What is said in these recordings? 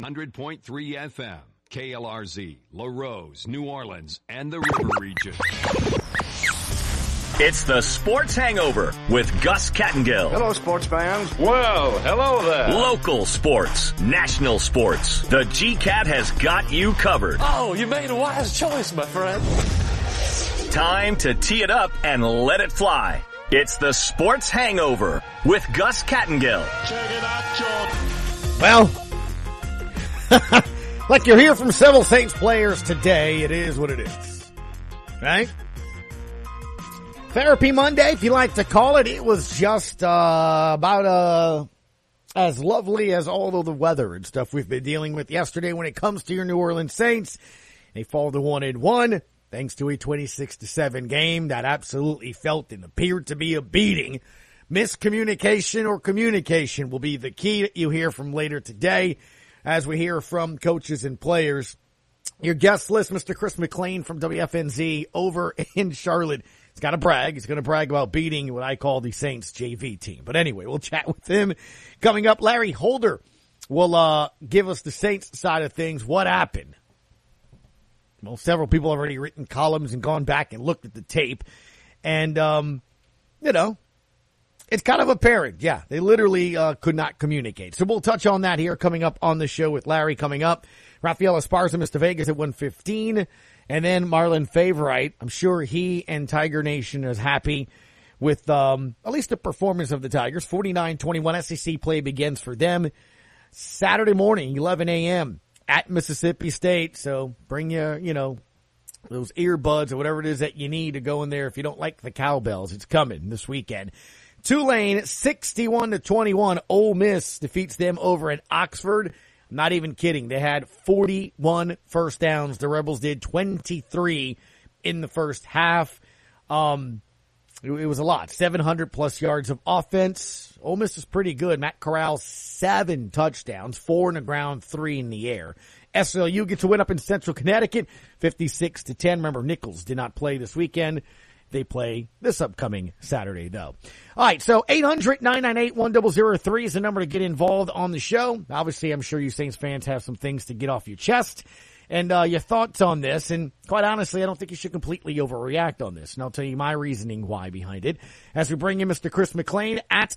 100.3 FM, KLRZ, LaRose, New Orleans, and the River Region. It's the Sports Hangover with Gus Kattengill. Hello, sports fans. Well, hello there. Local sports, national sports. The GCAT has got you covered. Oh, you made a wise choice, my friend. Time to tee it up and let it fly. It's the Sports Hangover with Gus Kattengill. Check it out, George. Well, like you'll hear from several Saints players today, it is what it is. Right? Therapy Monday, if you like to call it. It was just about as lovely as all of the weather and stuff we've been dealing with yesterday when it comes to your New Orleans Saints. They fall to 1-1 thanks to a 26-7 game that absolutely felt and appeared to be a beating. Miscommunication or communication will be the key that you hear from later today as we hear from coaches and players. Your guest list, Mr. Chris McLean from WFNZ over in Charlotte. He's got to brag. He's going to brag about beating what I call the Saints JV team. But anyway, we'll chat with him. Coming up, Larry Holder will give us the Saints side of things. What happened? Well, several people have already written columns and gone back and looked at the tape. And, it's kind of apparent. Yeah, they literally could not communicate. So we'll touch on that here coming up on the show with Larry coming up. Rafael Esparza, Mr. Vegas at 1:15. And then Marlon Favorite. I'm sure he and Tiger Nation is happy with at least the performance of the Tigers. 49-21 SEC play begins for them Saturday morning, 11 a.m. at Mississippi State. So bring your, those earbuds or whatever it is that you need to go in there if you don't like the cowbells. It's coming this weekend. Tulane, 61-21. Ole Miss defeats them over at Oxford. I'm not even kidding. They had 41 first downs. The Rebels did 23 in the first half. It was a lot. 700 plus yards of offense. Ole Miss is pretty good. Matt Corral, 7 touchdowns, 4 in the ground, 3 in the air. SLU gets a win up in Central Connecticut, 56-10. Remember, Nichols did not play this weekend. They play this upcoming Saturday, though. All right, so 800-998-1003 is the number to get involved on the show. Obviously, I'm sure you Saints fans have some things to get off your chest and your thoughts on this. And quite honestly, I don't think you should completely overreact on this. And I'll tell you my reasoning why behind it. As we bring in Mr. Chris McLean, at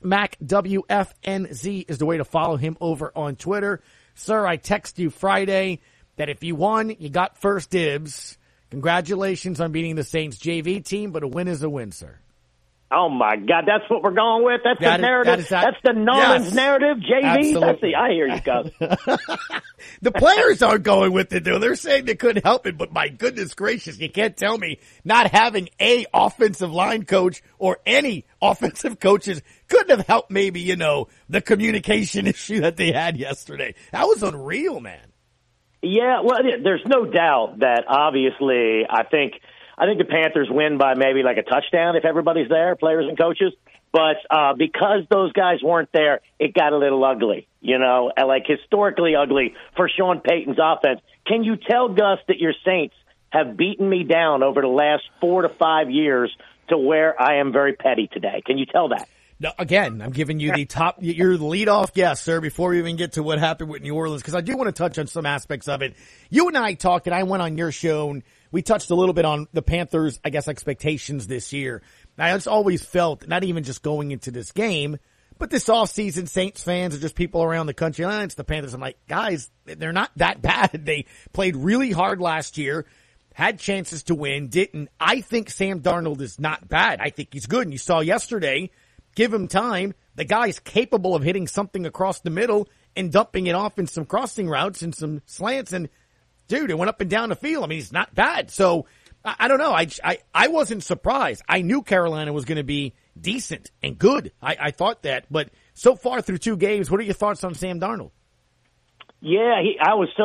MacWFNZ is the way to follow him over on Twitter. Sir, I text you Friday that if you won, you got first dibs. Congratulations on beating the Saints JV team, but a win is a win, sir. Oh, my God. That's what we're going with? That's the narrative? That's the Nolans narrative, JV? I hear you, Gus. The players aren't going with it, though. They're saying they couldn't help it, but my goodness gracious, you can't tell me not having a offensive line coach or any offensive coaches couldn't have helped maybe, the communication issue that they had yesterday. That was unreal, man. Yeah, well, there's no doubt that obviously I think the Panthers win by maybe like a touchdown if everybody's there, players and coaches. But because those guys weren't there, it got a little ugly, like historically ugly for Sean Payton's offense. Can you tell, Gus, that your Saints have beaten me down over the last 4 to 5 years to where I am very petty today? Can you tell that? No, again, I'm giving you you're the leadoff guest, sir, before we even get to what happened with New Orleans, because I do want to touch on some aspects of it. You and I talked, and I went on your show, and we touched a little bit on the Panthers, I guess, expectations this year. I just always felt, not even just going into this game, but this offseason, Saints fans or just people around the country, it's the Panthers. I'm like, guys, they're not that bad. They played really hard last year, had chances to win, didn't. I think Sam Darnold is not bad. I think he's good, and you saw yesterday, give him time. The guy's capable of hitting something across the middle and dumping it off in some crossing routes and some slants. And, dude, it went up and down the field. I mean, he's not bad. So, I don't know. I wasn't surprised. I knew Carolina was going to be decent and good. I thought that. But so far through 2 games, what are your thoughts on Sam Darnold? Yeah, I was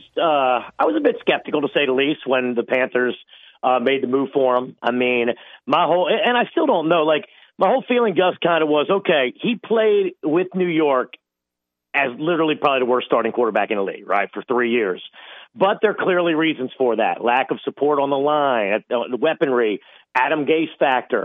a bit skeptical, to say the least, when the Panthers made the move for him. I mean, and I still don't know, my whole feeling, Gus, kind of was, okay, he played with New York as literally probably the worst starting quarterback in the league, right, for 3 years. But there are clearly reasons for that. Lack of support on the line, the weaponry, Adam Gase factor.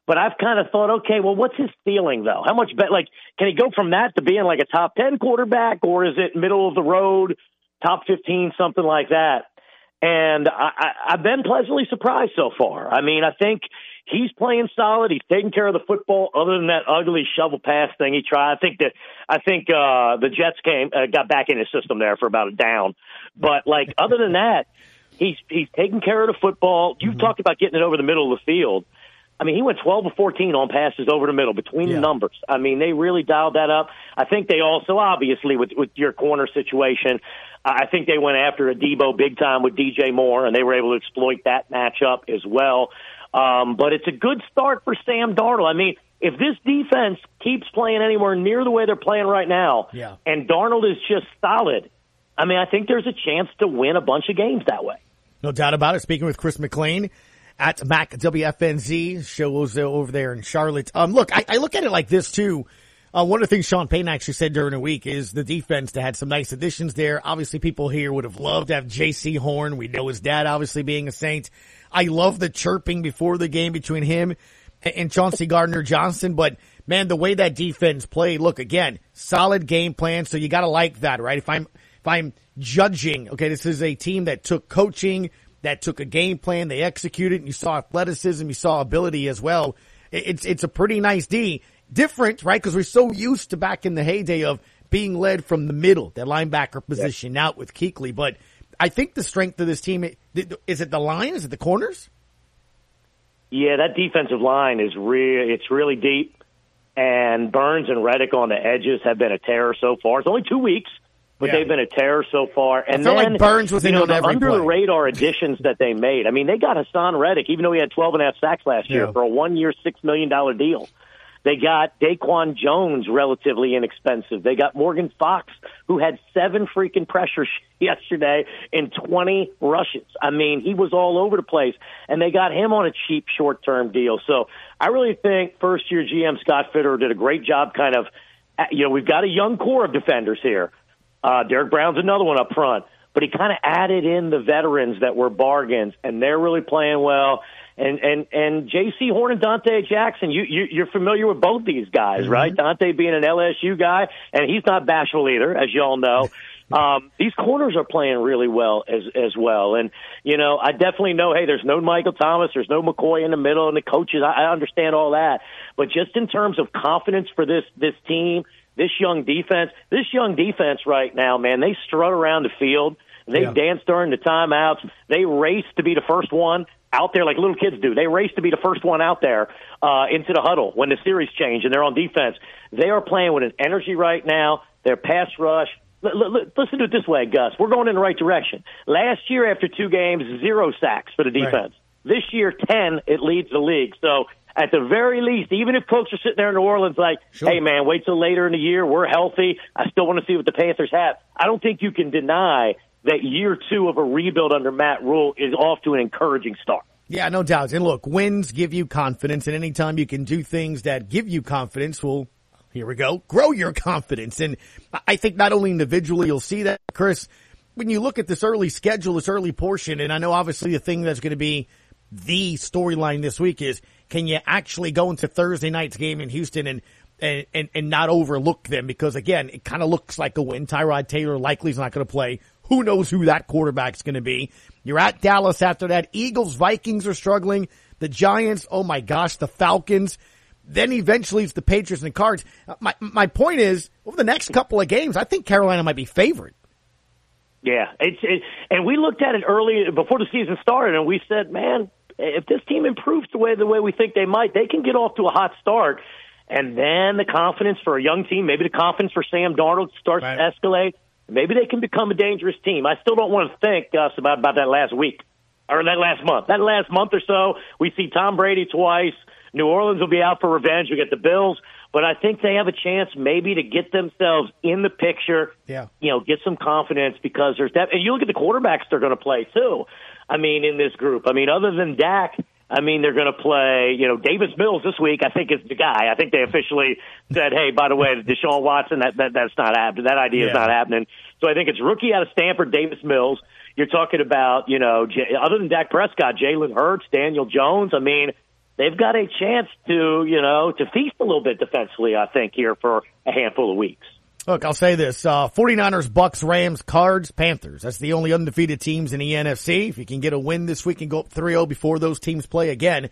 But I've kind of thought, okay, well, what's his ceiling, though? How much better? Like, can he go from that to being like a top 10 quarterback, or is it middle of the road, top 15, something like that? And I've been pleasantly surprised so far. I mean, I think he's playing solid. He's taking care of the football. Other than that ugly shovel pass thing he tried, I think the Jets got back in his system there for about a down. But like, other than that, he's taking care of the football. You've talked about getting it over the middle of the field. I mean, he went 12 of 14 on passes over the middle between the numbers. I mean, they really dialed that up. I think they also, obviously, with your corner situation, I think they went after a Debo big time with DJ Moore, and they were able to exploit that matchup as well. But it's a good start for Sam Darnold. I mean, if this defense keeps playing anywhere near the way they're playing right now, and Darnold is just solid, I mean, I think there's a chance to win a bunch of games that way. No doubt about it. Speaking with Chris McLean at Mac WFNZ, shows over there in Charlotte. Look, I look at it like this too. One of the things Sean Payton actually said during the week is the defense that had some nice additions there. Obviously, people here would have loved to have J.C. Horn. We know his dad obviously being a Saint. I love the chirping before the game between him and Chauncey Gardner-Johnson. But, man, the way that defense played, look, again, solid game plan. So you got to like that, right? If I'm judging, okay, this is a team that took coaching, that took a game plan, they executed, and you saw athleticism, you saw ability as well. It's a pretty nice D. Different, right? Because we're so used to back in the heyday of being led from the middle, that linebacker position out with Kuechly. But I think the strength of this team, is it the line? Is it the corners? Yeah, that defensive line is it's really deep. And Burns and Reddick on the edges have been a terror so far. It's only 2 weeks, but they've been a terror so far. And I feel then, like Burns was in on every under play. the radar additions that they made. I mean, they got Hassan Reddick, even though he had 12.5 sacks last year, for a 1-year, $6 million deal. They got Daquan Jones, relatively inexpensive. They got Morgan Fox, who had 7 freaking pressures yesterday in 20 rushes. I mean, he was all over the place. And they got him on a cheap short-term deal. So I really think first-year GM Scott Fitterer did a great job kind of, we've got a young core of defenders here. Derek Brown's another one up front. But he kind of added in the veterans that were bargains, and they're really playing well. And J.C. Horn and Dante Jackson, you're familiar with both these guys, right? Dante being an LSU guy, and he's not bashful either, as you all know. These corners are playing really well as well. And, I definitely know, hey, there's no Michael Thomas, there's no McCoy in the middle, and the coaches, I understand all that. But just in terms of confidence for this team, this young defense right now, man, they strut around the field. They dance during the timeouts. They race to be the first one out there like little kids do. They race to be the first one out there into the huddle when the series change and they're on defense. They are playing with an energy right now. Their pass rush. Listen to it this way, Gus. We're going in the right direction. Last year, after 2 games, 0 sacks for the defense. Right. This year, 10. It leads the league. So at the very least, even if folks are sitting there in New Orleans like, hey, man, wait till later in the year. We're healthy. I still want to see what the Panthers have. I don't think you can deny that year 2 of a rebuild under Matt Rule is off to an encouraging start. Yeah, no doubt. And look, wins give you confidence, and anytime you can do things that give you confidence, well, here we go, grow your confidence. And I think not only individually you'll see that, Chris, when you look at this early schedule, this early portion, and I know obviously the thing that's going to be the storyline this week is, can you actually go into Thursday night's game in Houston and not overlook them? Because again, it kind of looks like a win. Tyrod Taylor likely is not going to play. Who knows who that quarterback's going to be? You're at Dallas after that. Eagles, Vikings are struggling. The Giants, oh my gosh, the Falcons. Then eventually it's the Patriots and the Cards. My point is, over the next couple of games, I think Carolina might be favored. Yeah, and we looked at it early before the season started, and we said, man, if this team improves the way we think they might, they can get off to a hot start. And then the confidence for a young team, maybe the confidence for Sam Darnold starts to escalate. Maybe they can become a dangerous team. I still don't want to think, Gus, about that last week or that last month. That last month or so, we see Tom Brady twice. New Orleans will be out for revenge. We get the Bills. But I think they have a chance maybe to get themselves in the picture, get some confidence because there's that. And you look at the quarterbacks they're going to play, too. I mean, in this group. I mean, other than Dak, I mean, they're going to play, Davis Mills this week, I think is the guy. I think they officially said, hey, by the way, Deshaun Watson, that's not happening. That idea is not happening. So I think it's rookie out of Stanford, Davis Mills. You're talking about, other than Dak Prescott, Jalen Hurts, Daniel Jones. I mean, they've got a chance to, to feast a little bit defensively, I think, here for a handful of weeks. Look, I'll say this, 49ers, Bucks, Rams, Cards, Panthers. That's the only undefeated teams in the NFC. If you can get a win this week and go up 3-0 before those teams play again,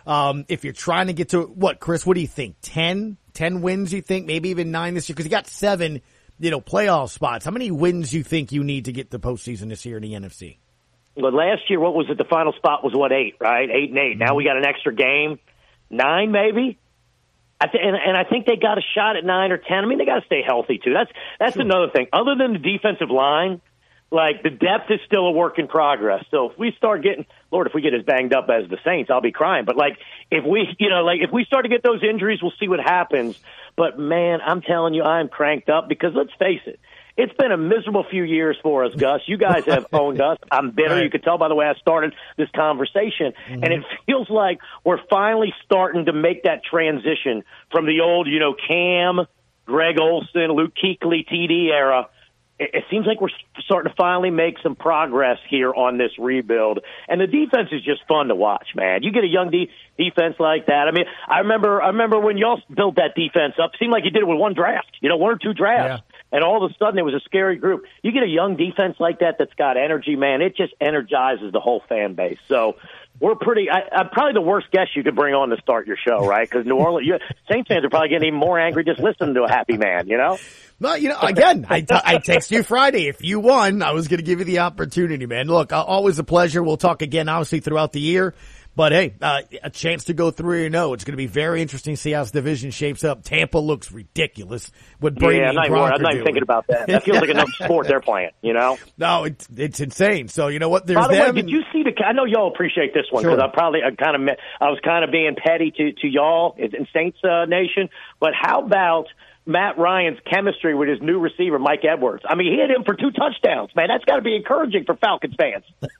if you're trying to get to, Chris, what do you think? 10 wins, you think? Maybe even 9 this year? Because you got 7, playoff spots. How many wins do you think you need to get the postseason this year in the NFC? Well, last year, what was it? The final spot was 8, right? 8-8. Mm-hmm. Now we got an extra game. 9, maybe? And I think they got a shot at 9 or 10. I mean, they got to stay healthy, too. That's sure. Another thing. Other than the defensive line, like, the depth is still a work in progress. So if we start getting, Lord, if we get as banged up as the Saints, I'll be crying. But, like, if we start to get those injuries, we'll see what happens. But, man, I'm telling you, I'm cranked up because let's face it. It's been a miserable few years for us, Gus. You guys have owned us. I'm bitter. Right. You could tell by the way I started this conversation. Mm-hmm. And it feels like we're finally starting to make that transition from the old, Cam, Greg Olsen, Luke Kuechly, TD era. It seems like we're starting to finally make some progress here on this rebuild. And the defense is just fun to watch, man. You get a young defense like that. I mean, I remember when y'all built that defense up, it seemed like you did it with one draft, 1 or 2 drafts. Yeah. And all of a sudden, it was a scary group. You get a young defense like that that's got energy, man, it just energizes the whole fan base. So we're I'm probably the worst guest you could bring on to start your show, right? Because New Orleans, Saints fans are probably getting even more angry just listening to a happy man, Well, again, I text you Friday. If you won, I was going to give you the opportunity, man. Look, always a pleasure. We'll talk again, obviously, throughout the year. But, hey, a chance to go 3-0. It's going to be very interesting to see how this division shapes up. Tampa looks ridiculous with Brady and Gronk. I'm not even thinking about that. That feels like another sport they're playing, No, it's insane. So, you know what? There's By the them. way, did you see I know y'all appreciate this one because sure. I was kind of being petty to y'all in Saints Nation. But how about Matt Ryan's chemistry with his new receiver, Mike Edwards? I mean, he hit him for 2 touchdowns, man. That's got to be encouraging for Falcons fans.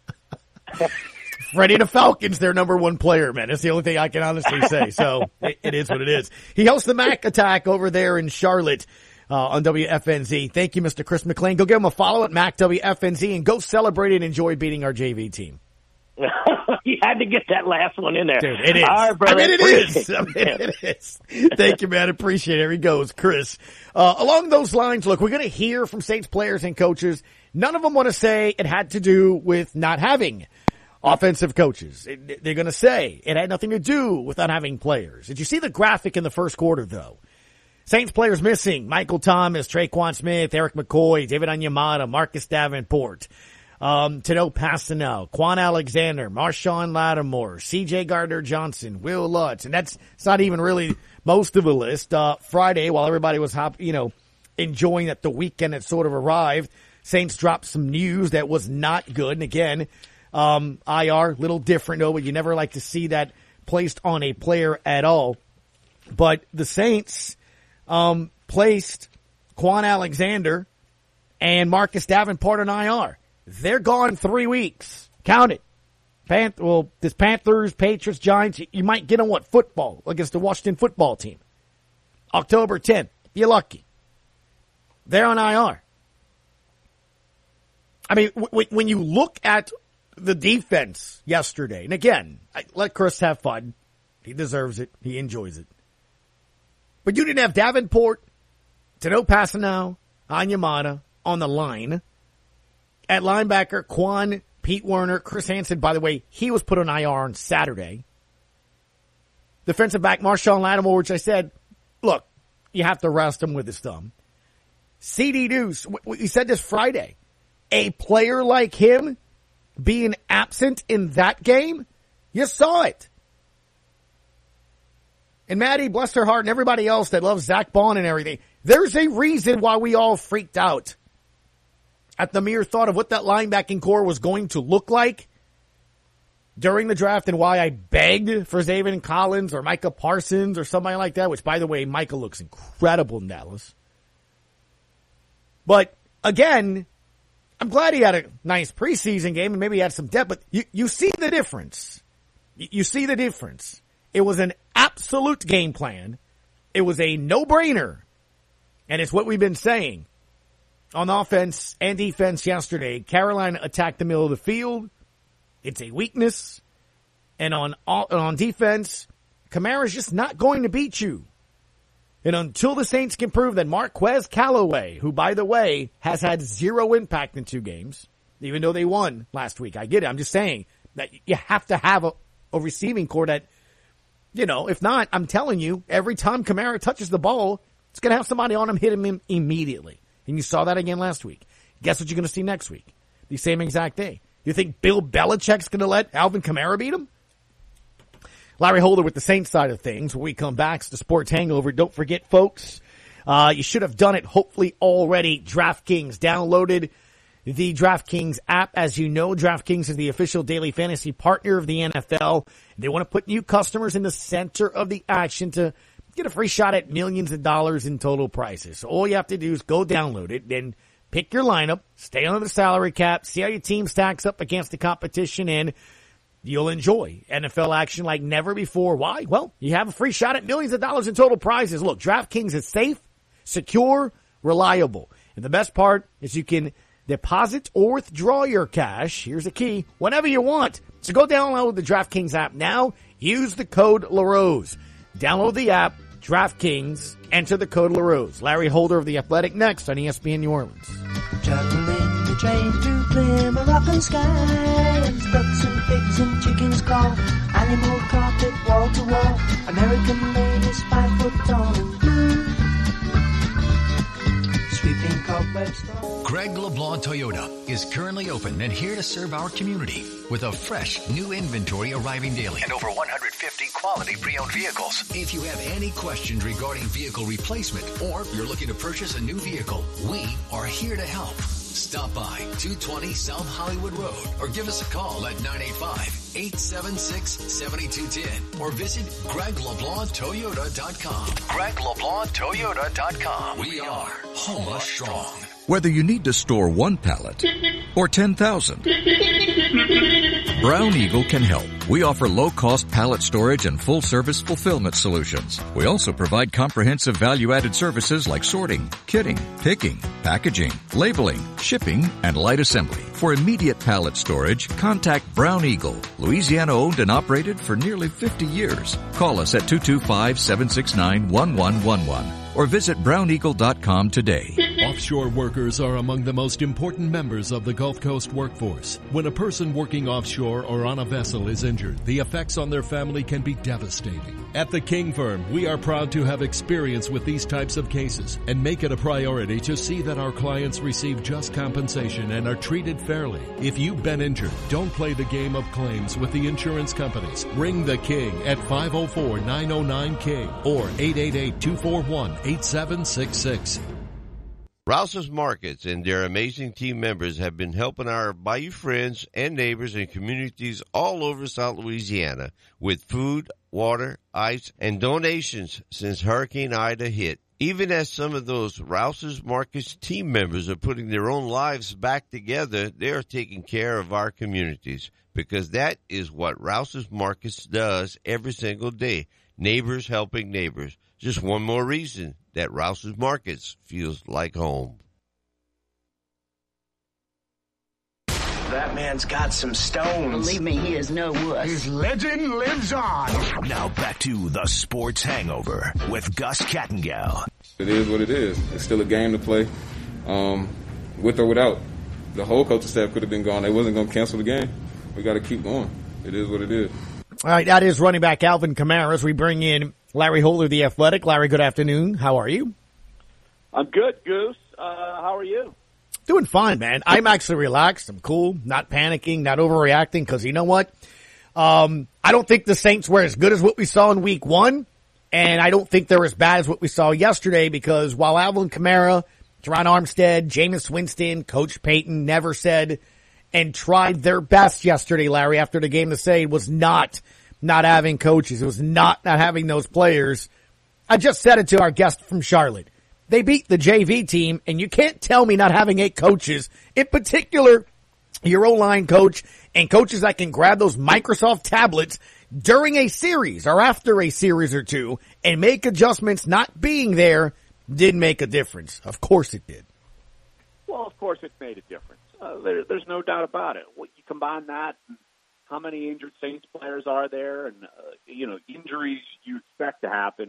Freddie the Falcons, their number 1 player, man. That's the only thing I can honestly say. So it is what it is. He hosts the Mac Attack over there in Charlotte on WFNZ. Thank you, Mr. Chris McLean. Go give him a follow at Mac WFNZ and go celebrate and enjoy beating our JV team. You had to get that last one in there. Dude, it is. All right, brother. It is. Thank you, man. Appreciate it. Here he goes, Chris. Along those lines, look, we're going to hear from Saints players and coaches. None of them want to say it had to do with not having offensive coaches. They're going to say it had nothing to do with not having players. Did you see the graphic in the first quarter, though? Saints players missing: Michael Thomas, Traquan Smith, Eric McCoy, David Onyemata, Marcus Davenport, Tano Passanel, Quan Alexander, Marshawn Lattimore, C.J. Gardner-Johnson, Will Lutz. And it's not even really most of the list. Friday, while everybody was enjoying that the weekend had sort of arrived, Saints dropped some news that was not good. And again, IR, little different, though, but you never like to see that placed on a player at all. But the Saints placed Quan Alexander and Marcus Davenport on IR. They're gone 3 weeks. Count it. This Panthers, Patriots, Giants, you might get on football against the Washington football team. October 10th. You're lucky. They're on IR. I mean, when you look at the defense yesterday, and again, let Chris have fun. He deserves it. He enjoys it. But you didn't have Davenport, Tano Passanel, Onyemata on the line. At linebacker, Quan, Pete Werner, Chris Hansen, by the way, he was put on IR on Saturday. Defensive back, Marshawn Lattimore, which I said, look, you have to rest him with his thumb. CD Deuce, we said this Friday. A player like him being absent in that game, you saw it. And Maddie, bless her heart, and everybody else that loves Zach Bond and everything, there's a reason why we all freaked out at the mere thought of what that linebacking core was going to look like during the draft, and why I begged for Zaven Collins or Micah Parsons or somebody like that, which, by the way, Micah looks incredible in Dallas. But, again, I'm glad he had a nice preseason game and maybe he had some depth, but you see the difference. You see the difference. It was an absolute game plan. It was a no-brainer. And it's what we've been saying on offense and defense yesterday. Carolina attacked the middle of the field. It's a weakness. And on defense, Kamara's just not going to beat you. And until the Saints can prove that Marquez Callaway, who, by the way, has had zero impact in 2 games, even though they won last week. I get it. I'm just saying that you have to have a receiving core that, if not, I'm telling you, every time Kamara touches the ball, it's going to have somebody on him hit him immediately. And you saw that again last week. Guess what you're going to see next week? The same exact thing. You think Bill Belichick's going to let Alvin Kamara beat him? Larry Holder with the Saints side of things. When we come back, it's the Sports Hangover. Don't forget, folks, you should have done it hopefully already. DraftKings downloaded the DraftKings app. As you know, DraftKings is the official daily fantasy partner of the NFL. They want to put new customers in the center of the action to get a free shot at millions of dollars in total prizes. So all you have to do is go download it, then pick your lineup, stay under the salary cap, see how your team stacks up against the competition, and you'll enjoy NFL action like never before. Why? Well, you have a free shot at millions of dollars in total prizes. Look, DraftKings is safe, secure, reliable. And the best part is you can deposit or withdraw your cash. Here's the key. Whenever you want. So go download the DraftKings app now. Use the code LaRose. Download the app, DraftKings, enter the code LaRose. Larry Holder of The Athletic next on ESPN New Orleans. Juggling the train through clear Moroccan skies. Ducks and pigs and chickens call. Animal carpet wall to wall. American ladies 5 foot tall and blue. Sweeping cobwebs. Greg LeBlanc Toyota is currently open and here to serve our community with a fresh new inventory arriving daily and over 150 quality pre-owned vehicles. If you have any questions regarding vehicle replacement or you're looking to purchase a new vehicle, we are here to help. Stop by 220 South Hollywood Road or give us a call at 985-876-7210 or visit GregLeBlancToyota.com. GregLeBlancToyota.com. We are Homa Strong. Whether you need to store 1 pallet or 10,000, Brown Eagle can help. We offer low-cost pallet storage and full-service fulfillment solutions. We also provide comprehensive value-added services like sorting, kitting, picking, packaging, labeling, shipping, and light assembly. For immediate pallet storage, contact Brown Eagle, Louisiana-owned and operated for nearly 50 years. Call us at 225-769-1111 or visit browneagle.com today. Offshore workers are among the most important members of the Gulf Coast workforce. When a person working offshore or on a vessel is injured, the effects on their family can be devastating. At the King Firm, we are proud to have experience with these types of cases and make it a priority to see that our clients receive just compensation and are treated fairly. If you've been injured, don't play the game of claims with the insurance companies. Ring the King at 504-909-KING or 888-241-8766. Rouse's Markets and their amazing team members have been helping our Bayou friends and neighbors in communities all over South Louisiana with food, water, ice, and donations since Hurricane Ida hit. Even as some of those Rouse's Markets team members are putting their own lives back together, they are taking care of our communities because that is what Rouse's Markets does every single day. Neighbors helping neighbors. Just one more reason that Rouse's Markets feels like home. That man's got some stones. Believe me, he is no wuss. His legend lives on. Now back to the Sports Hangover with Gus Kattengell. It is what it is. It's still a game to play, with or without. The whole coaching staff could have been gone. They wasn't going to cancel the game. We got to keep going. It is what it is. All right, that is running back Alvin Kamara as we bring in Larry Holder, The Athletic. Larry, good afternoon. How are you? I'm good, Goose. How are you? Doing fine, man. I'm actually relaxed. I'm cool, not panicking, not overreacting, because you know what? I don't think the Saints were as good as what we saw in week 1, and I don't think they're as bad as what we saw yesterday, because while Alvin Kamara, Teron Armstead, Jameis Winston, Coach Payton never said and tried their best yesterday, Larry, after the game to say it was not having coaches. It was not having those players. I just said it to our guest from Charlotte. They beat the JV team, and you can't tell me not having 8 coaches, in particular your O-line coach and coaches that can grab those Microsoft tablets during a series or after a series or two and make adjustments not being there did make a difference. Of course it did. Well, of course it made a difference. There's no doubt about it. You combine that, and how many injured Saints players are there, and injuries you expect to happen,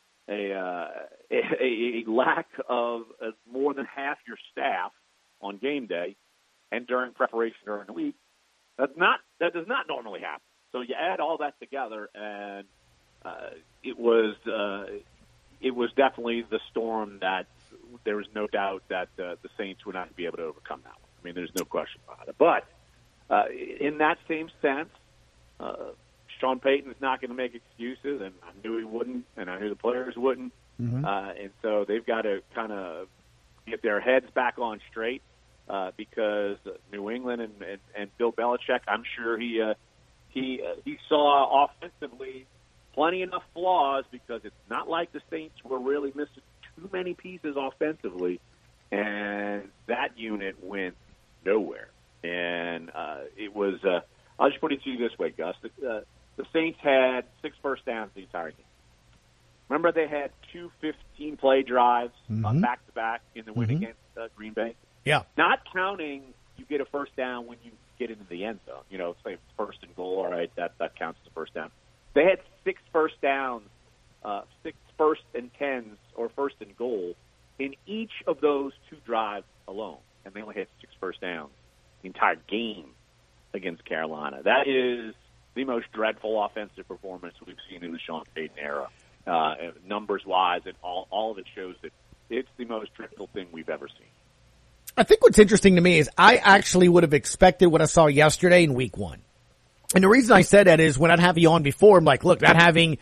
a lack of more than half your staff on game day and during preparation during the week, that does not normally happen. So you add all that together, and it was definitely the storm that there was no doubt that the Saints would not be able to overcome that one. I mean, there's no question about it. But in that same sense, Sean Payton is not going to make excuses, and I knew he wouldn't, and I knew the players wouldn't. Mm-hmm. And so they've got to kind of get their heads back on straight because New England and Bill Belichick, I'm sure he saw offensively plenty enough flaws because it's not like the Saints were really missing too many pieces offensively, and that unit went nowhere. And it was I'll just put it to you this way, Gus. The Saints had 6 first downs the entire game. Remember, they had 2 15-play drives back-to-back in the win against Green Bay? Yeah. Not counting you get a first down when you get into the end zone. Say first and goal, all right, that counts as a first down. They had 6 first downs, 6 first and 10s or first and goal in each of those 2 drives alone, and they only had 6 first downs the entire game against Carolina. That is the most dreadful offensive performance we've seen in the Sean Payton era, numbers-wise, and all of it shows that it's the most dreadful thing we've ever seen. I think what's interesting to me is I actually would have expected what I saw yesterday in week 1. And the reason I said that is when I'd have you on before, I'm like, look, not having,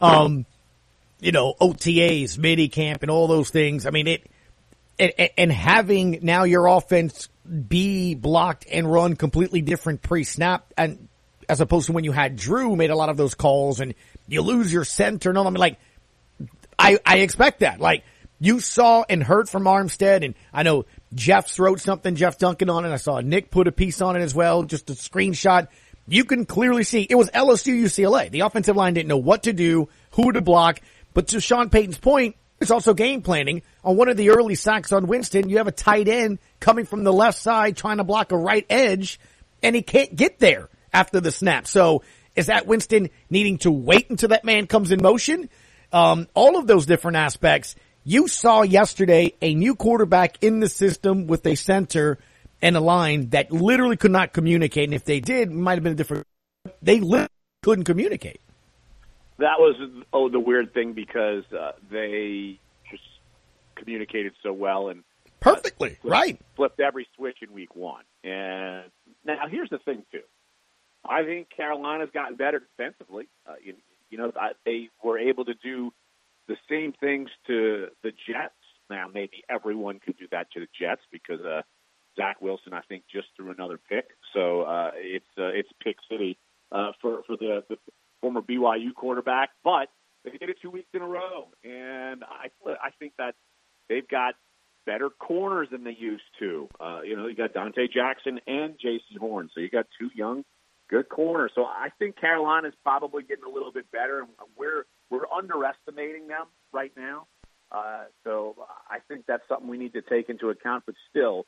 OTAs, mini-camp, and all those things, I mean, and having now your offense be blocked and run completely different pre-snap, and as opposed to when you had Drew made a lot of those calls and you lose your center and all. I mean, like, I expect that. Like, you saw and heard from Armstead, and I know Jeff wrote something, Jeff Duncan, on it. I saw Nick put a piece on it as well, just a screenshot. You can clearly see it was LSU UCLA. The offensive line didn't know what to do, who to block. But to Sean Payton's point, it's also game planning. On one of the early sacks on Winston, you have a tight end coming from the left side trying to block a right edge, and he can't get there after the snap. So is that Winston needing to wait until that man comes in motion? All of those different aspects. You saw yesterday a new quarterback in the system with a center and a line that literally could not communicate. And if they did, it might have been a different. They literally couldn't communicate. That was the weird thing because they just communicated so well and perfectly flipped every switch in week 1. And now here's the thing too. I think Carolina's gotten better defensively. They were able to do the same things to the Jets. Now maybe everyone could do that to the Jets because Zach Wilson, I think, just threw another pick. So it's pick city for the former BYU quarterback. But they did it 2 weeks in a row, and I think that they've got better corners than they used to. You got Dante Jackson and J.C. Horn, so you got 2 young, good corners. So I think Carolina's probably getting a little bit better. We're underestimating them right now. So I think that's something we need to take into account. But still,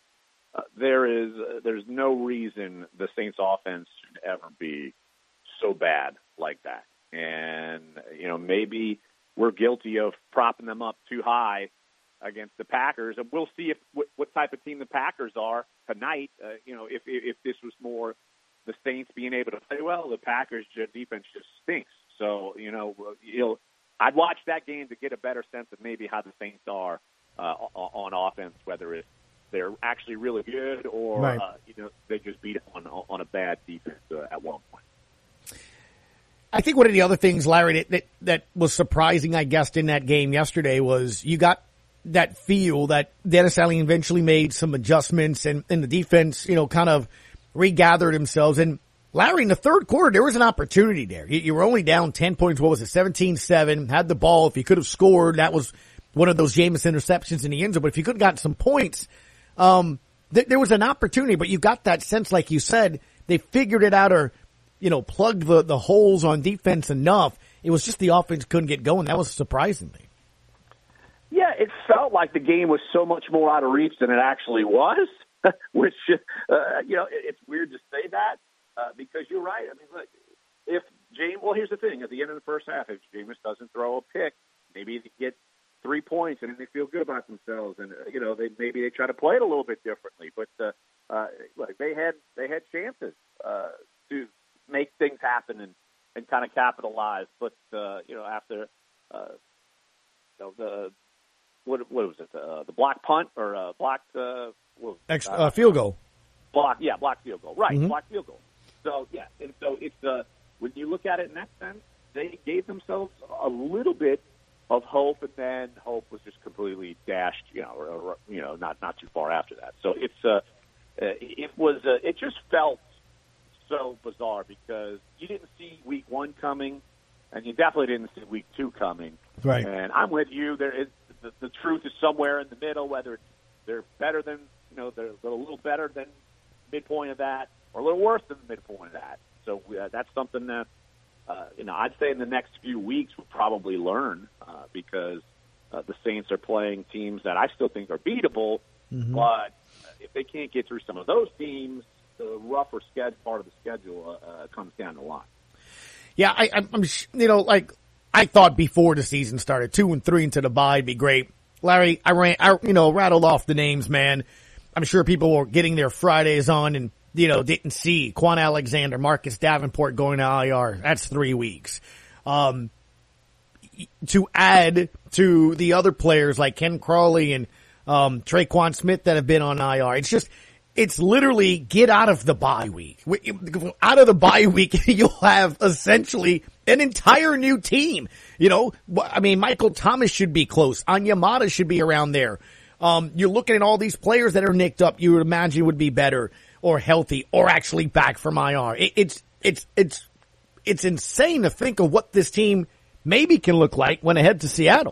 there's no reason the Saints offense should ever be so bad like that. And, maybe we're guilty of propping them up too high against the Packers. And we'll see what type of team the Packers are tonight. If this was more the Saints being able to play well, the Packers' defense just stinks. So, I'd watch that game to get a better sense of maybe how the Saints are on offense, whether they're actually really good or, right. They just beat on a bad defense at one point. I think one of the other things, Larry, that was surprising, I guess, in that game yesterday was you got that feel that Dennis Allen eventually made some adjustments and the defense, kind of regathered themselves. And Larry, in the third quarter, there was an opportunity there. You were only down 10 points. What was it? 17-7, had the ball. If you could have scored, that was one of those Jameis interceptions in the end zone. But if you could have gotten some points, there was an opportunity, but you got that sense, like you said, they figured it out or, plugged the holes on defense enough. It was just the offense couldn't get going. That was surprising me. Yeah, it felt like the game was so much more out of reach than it actually was, which, it's weird to say that because you're right. I mean, look, if Well, here's the thing. At the end of the first half, if Jameis doesn't throw a pick, maybe they get 3 points and then they feel good about themselves. And, maybe they try to play it a little bit differently. But look, they had chances to make things happen and kind of capitalize. But, after what was it? The block punt or blocked field goal. Block field goal. Right, Mm-hmm. block field goal. So, yeah, and so it's when you look at it in that sense, they gave themselves a little bit of hope, and then hope was just completely dashed, not too far after that. So it just felt so bizarre because you didn't see week 1 coming, and you definitely didn't see week 2 coming. Right. And I'm with you. There is the truth is somewhere in the middle, whether they're better than they're a little better than midpoint of that, or a little worse than the midpoint of that. So that's something that I'd say in the next few weeks we'll probably learn because the Saints are playing teams that I still think are beatable, Mm-hmm. but if they can't get through some of those teams, the rougher part of the schedule comes down the line. Yeah, I'm I thought before the season started, 2-3 into the bye would be great. Larry, I rattled off the names, man. I'm sure people were getting their Fridays on and, didn't see Quan Alexander, Marcus Davenport going to IR. That's 3 weeks. To add to the other players like Ken Crawley and Traquan Smith that have been on IR, it's literally get out of the bye week. Out of the bye week, you'll have essentially an entire new team. Michael Thomas should be close. Onyemata should be around there. You're looking at all these players that are nicked up you would imagine would be better or healthy or actually back from IR. It's insane to think of what this team maybe can look like when ahead to Seattle.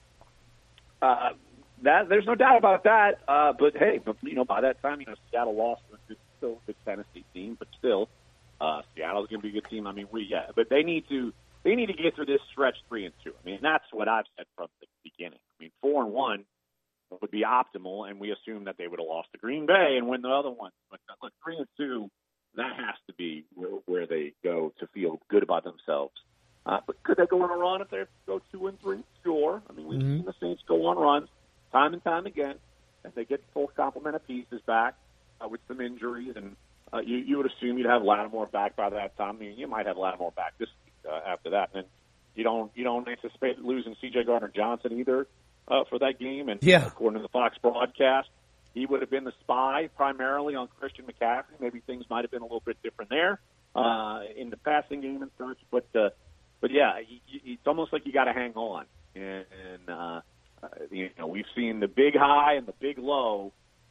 There's no doubt about that. But hey, by that time, Seattle lost. It's still a good Tennessee team, but still, Seattle's going to be a good team. But they need to get through this stretch 3-2. That's what I've said from the beginning. 4-1 would be optimal, and we assumed that they would have lost to Green Bay and win the other one. But look, 3-2, that has to be where they go to feel good about themselves. But could they go on a run if they go 2-3? Sure. We've seen the Saints go on runs time and time again, and they get the full complement of pieces back with some injuries, and you would assume you'd have Lattimore back by that time. You might have Lattimore back this week after that, and you don't anticipate losing C.J. Gardner-Johnson either for that game. And according to the Fox broadcast, he would have been the spy primarily on Christian McCaffrey. Maybe things might have been a little bit different there in the passing game and such. But yeah, it's almost like you got to hang on. And we've seen the big high and the big low.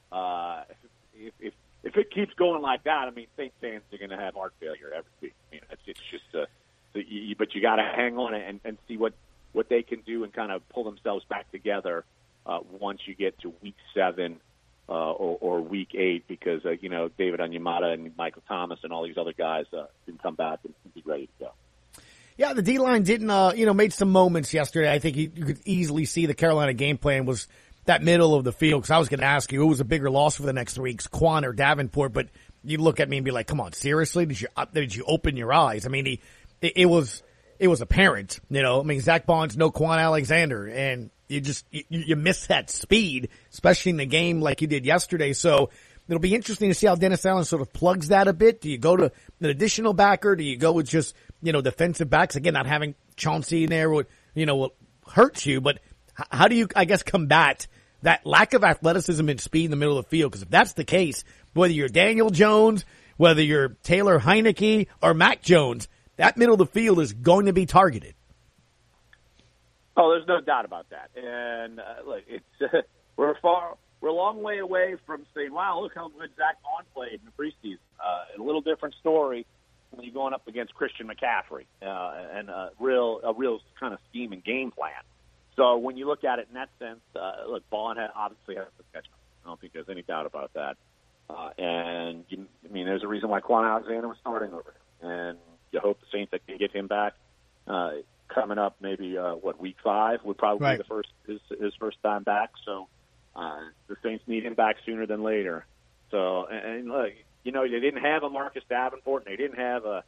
If it keeps going like that, Saints fans are going to have heart failure every week. It's just but you got to hang on and see what they can do and kind of pull themselves back together once you get to week 7 or week 8, because David Onyemata and Michael Thomas and all these other guys can come back and be ready to go. Yeah, the D-line didn't, made some moments yesterday. I think you could easily see the Carolina game plan was that middle of the field, because I was going to ask you who was a bigger loss for the next 3 weeks, Quan or Davenport, but you look at me and be like, come on, seriously? Did you open your eyes? It was apparent, Zach Bonds, no Quan Alexander, and you miss that speed, especially in the game like you did yesterday. So it'll be interesting to see how Dennis Allen sort of plugs that a bit. Do you go to an additional backer? Do you go with just, defensive backs? Again, not having Chauncey in there will hurt you, but how do you, combat that lack of athleticism and speed in the middle of the field? Because if that's the case, whether you're Daniel Jones, whether you're Taylor Heineke or Mac Jones, that middle of the field is going to be targeted. Oh, there's no doubt about that. And look, it's we're a long way away from saying, "Wow, look how good Zach Bond played in the preseason." A little different story when you're going up against Christian McCaffrey and a real kind of scheme and game plan. So when you look at it in that sense, look, Bond obviously has to catch up. I don't think there's any doubt about that. And there's a reason why Quan Alexander was starting over him, and you hope the Saints can get him back coming up. Maybe week 5 would probably be his first time back. So the Saints need him back sooner than later. So and look, they didn't have a Marcus Davenport, and they didn't have a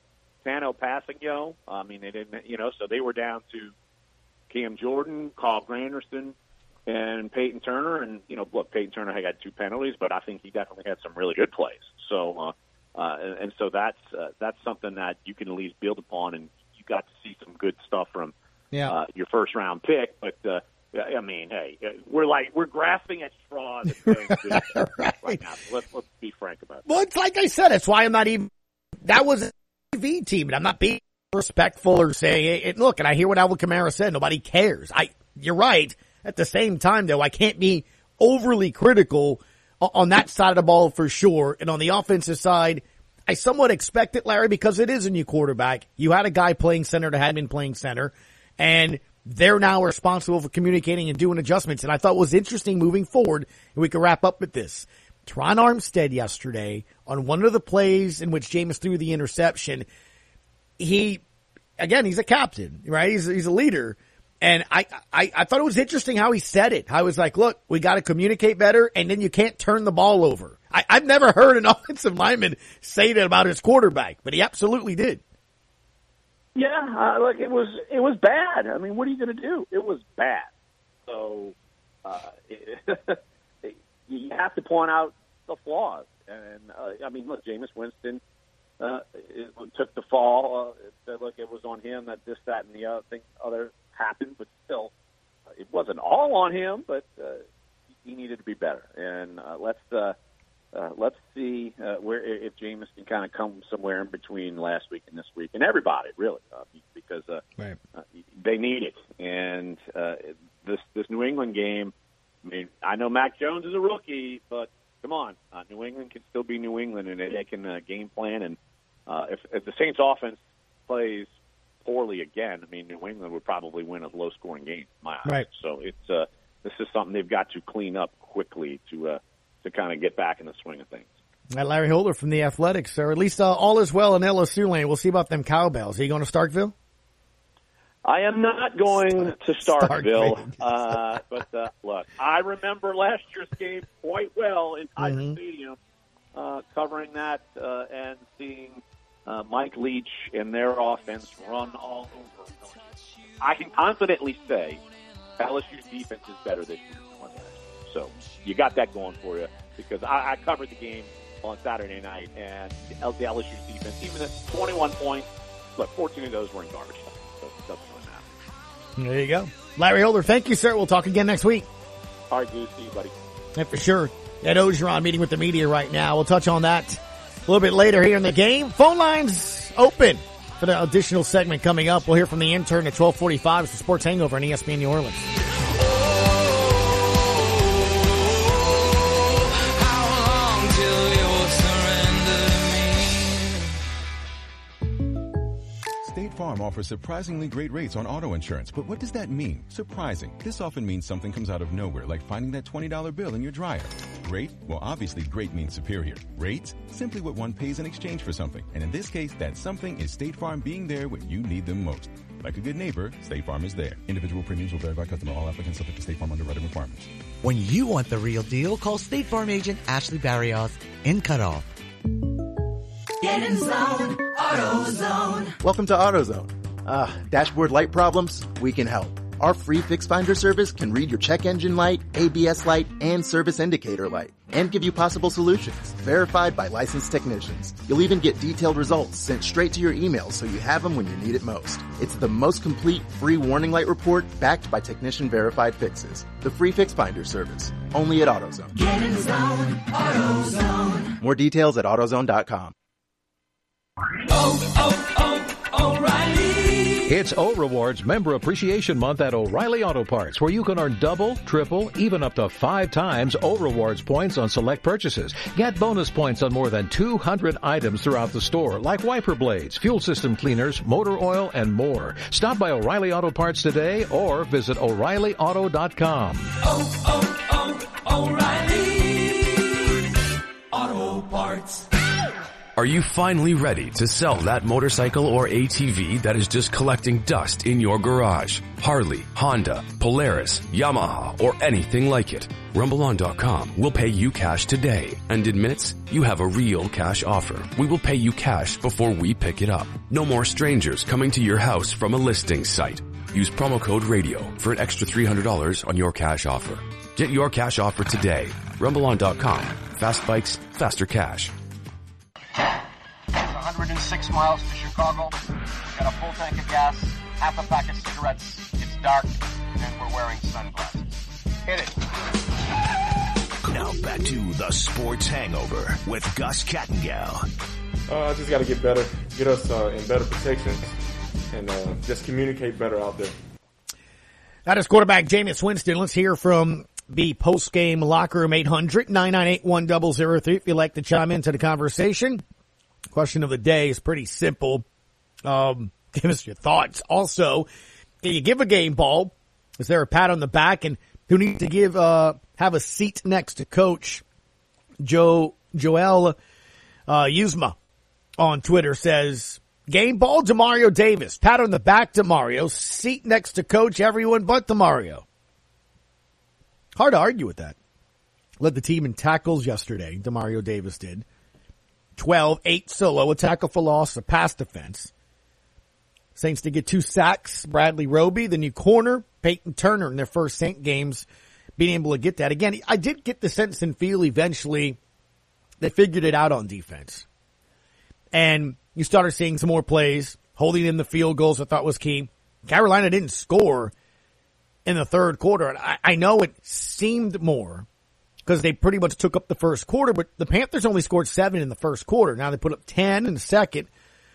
San El Paso. I mean, they didn't, so they were down to Cam Jordan, Carl Granderson, and Peyton Turner. And, look, Peyton Turner had got 2 penalties, but I think he definitely had some really good plays. So, and so that's something that you can at least build upon, and you got to see some good stuff from your first round pick. But, I mean, hey, we're grasping at straws right now. So let's be frank about it. Well, it's like I said, that's why I'm not even. That was a TV team, and I'm not being respectful or saying it. Look, and I hear what Alvin Kamara said. Nobody cares. You're right. At the same time, though, I can't be overly critical on that side of the ball for sure. And on the offensive side, I somewhat expect it, Larry, because it is a new quarterback. You had a guy playing center that had been playing center, and they're now responsible for communicating and doing adjustments. And I thought it was interesting moving forward, and we could wrap up with this. Tron Armstead yesterday, on one of the plays in which Jameis threw the interception, he's a captain, right? He's a leader. And I thought it was interesting how he said it. I was like, look, we got to communicate better, and then you can't turn the ball over. I've never heard an offensive lineman say that about his quarterback, but he absolutely did. Yeah, look, it was bad. I mean, what are you going to do? It was bad. So you have to point out the flaws. And, I mean, look, Jameis Winston took the fall. Said, look, it was on him that this, that, and the other happened, but still, it wasn't all on him, but he needed to be better. And let's see if Jameis can kind of come somewhere in between last week and this week, and everybody really, because they need it. And this New England game, I mean, I know Mac Jones is a rookie, but come on, New England can still be New England, and they can game plan. And if the Saints offense plays poorly again, I mean, New England would probably win a low-scoring game, in my eyes. Right. So this is something they've got to clean up quickly to kind of get back in the swing of things. Larry Holder from the Athletics, or at least all is well in LSU land. We'll see about them cowbells. Are you going to Starkville? I am not going to Starkville. But look, I remember last year's game quite well in Tiger Stadium, covering that and seeing Mike Leach and their offense run all over. I can confidently say LSU's defense is better this year than last year. So you got that going for you, because I covered the game on Saturday night, and the LSU defense, even at 21 points, look, 14 of those were in garbage time, so it doesn't really matter. There you go. Larry Holder, thank you, sir. We'll talk again next week. All right, Goose. See you, buddy. Yeah, for sure. Ed Ogeron meeting with the media right now. We'll touch on that a little bit later here in the game. Phone lines open for the additional segment coming up. We'll hear from the intern at 12:45. It's the Sports Hangover on ESPN New Orleans. State Farm offers surprisingly great rates on auto insurance, but what does that mean? Surprising. This often means something comes out of nowhere, like finding that $20 bill in your dryer. Great? Well, obviously great means superior. Rates? Simply what one pays in exchange for something. And in this case, that something is State Farm being there when you need them most. Like a good neighbor, State Farm is there. Individual premiums will vary by customer. All applicants subject to State Farm underwriting requirements. When you want the real deal, call State Farm agent Ashley Barrios in Cutoff. Get in zone, AutoZone. Welcome to AutoZone. Dashboard light problems? We can help. Our free Fix Finder service can read your check engine light, ABS light, and service indicator light, and give you possible solutions, verified by licensed technicians. You'll even get detailed results sent straight to your email so you have them when you need it most. It's the most complete free warning light report backed by technician-verified fixes. The free Fix Finder service, only at AutoZone. Get in zone, AutoZone. More details at AutoZone.com. O'Reilly. It's O-Rewards Member Appreciation Month at O'Reilly Auto Parts, where you can earn double, triple, even up to 5 times O-Rewards points on select purchases. Get bonus points on more than 200 items throughout the store, like wiper blades, fuel system cleaners, motor oil, and more. Stop by O'Reilly Auto Parts today or visit O'ReillyAuto.com. O'Reilly Auto Parts. Are you finally ready to sell that motorcycle or ATV that is just collecting dust in your garage? Harley, Honda, Polaris, Yamaha, or anything like it. RumbleOn.com will pay you cash today and admits you have a real cash offer. We will pay you cash before we pick it up. No more strangers coming to your house from a listing site. Use promo code RADIO for an extra $300 on your cash offer. Get your cash offer today. RumbleOn.com. Fast bikes, faster cash. 106 miles to Chicago. Got a full tank of gas, half a pack of cigarettes. It's dark, and we're wearing sunglasses. Hit it. Now back to the Sports Hangover with Gus Kattengell. I just got to get better, get us in better protections, and just communicate better out there. That is quarterback Jameis Winston. Let's hear from the post-game locker room. 800-998-1003 if you'd like to chime into the conversation. Question of the day is pretty simple. Give us your thoughts. Also, can you give a game ball? Is there a pat on the back? And who needs to have a seat next to Coach? Joel Yuzma on Twitter says, game ball, DeMario Davis. Pat on the back, DeMario. Seat next to Coach, everyone but DeMario. Hard to argue with that. Led the team in tackles yesterday. DeMario Davis did. 12, 8 solo, a tackle for loss, a pass defense. Saints to get 2 sacks. Bradley Roby, the new corner. Peyton Turner in their first Saint games, being able to get that. Again, I did get the sense and feel eventually they figured it out on defense. And you started seeing some more plays, holding in the field goals I thought was key. Carolina didn't score in the third quarter. And I know it seemed more because they pretty much took up the first quarter, but the Panthers only scored 7 in the first quarter. Now they put up 10 in the second.